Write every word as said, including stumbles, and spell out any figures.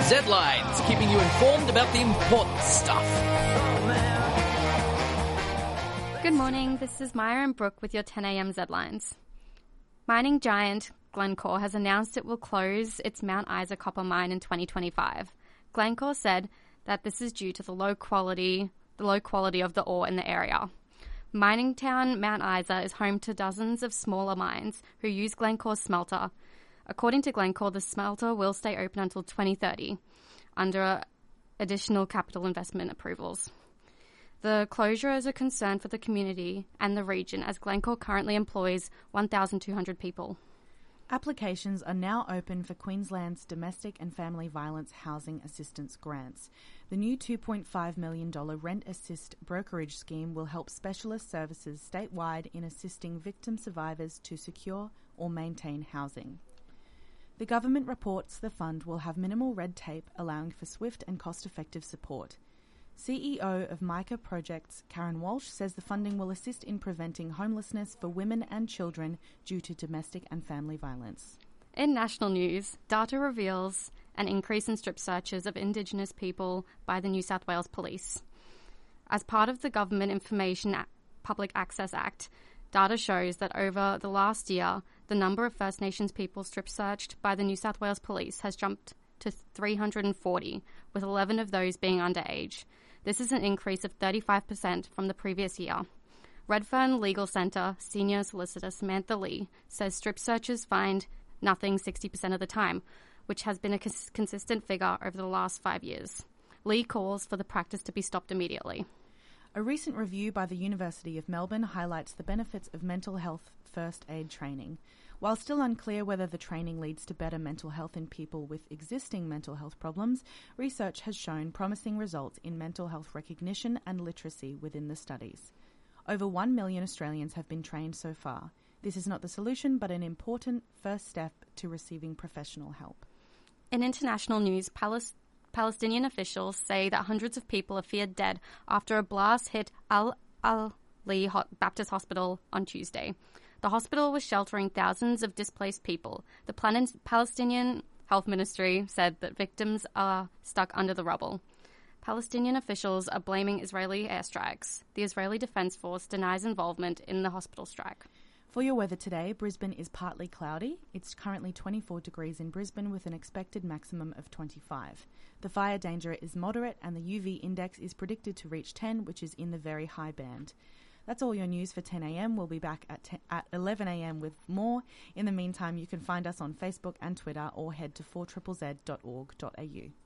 Z-Lines, keeping you informed about the important stuff. Good morning, this is Maya and Brooke with your ten a.m. Z-Lines. Mining giant Glencore has announced it will close its Mount Isa copper mine in twenty twenty-five. Glencore said that this is due to the low quality, the low quality of the ore in the area. Mining town Mount Isa is home to dozens of smaller mines who use Glencore's smelter. According to Glencore, the smelter will stay open until twenty thirty under additional capital investment approvals. The closure is a concern for the community and the region as Glencore currently employs one thousand two hundred people. Applications are now open for Queensland's Domestic and Family Violence Housing Assistance Grants. The new two point five million dollars Rent Assist brokerage scheme will help specialist services statewide in assisting victim survivors to secure or maintain housing. The government reports the fund will have minimal red tape, allowing for swift and cost-effective support. C E O of Micah Projects, Karen Walsh, says the funding will assist in preventing homelessness for women and children due to domestic and family violence. In national news, data reveals an increase in strip searches of Indigenous people by the New South Wales Police. As part of the Government Information Public Access Act, data shows that over the last year, the number of First Nations people strip searched by the New South Wales Police has jumped to three hundred forty, with eleven of those being underage. This is an increase of thirty-five percent from the previous year. Redfern Legal Centre Senior Solicitor Samantha Lee says strip searchers find nothing sixty percent of the time, which has been a cons- consistent figure over the last five years. Lee calls for the practice to be stopped immediately. A recent review by the University of Melbourne highlights the benefits of mental health first aid training. While still unclear whether the training leads to better mental health in people with existing mental health problems, research has shown promising results in mental health recognition and literacy within the studies. Over one million Australians have been trained so far. This is not the solution, but an important first step to receiving professional help. In international news, Palestine Palestinian officials say that hundreds of people are feared dead after a blast hit Al-Ali Baptist Hospital on Tuesday. The hospital was sheltering thousands of displaced people. The Palestinian Health Ministry said that victims are stuck under the rubble. Palestinian officials are blaming Israeli airstrikes. The Israeli Defense Force denies involvement in the hospital strike. For your weather today, Brisbane is partly cloudy. It's currently twenty-four degrees in Brisbane with an expected maximum of twenty-five. The fire danger is moderate and the U V index is predicted to reach ten, which is in the very high band. That's all your news for ten a.m. We'll be back at, ten, at eleven a.m. with more. In the meantime, you can find us on Facebook and Twitter or head to four Z Z Z dot org dot a u.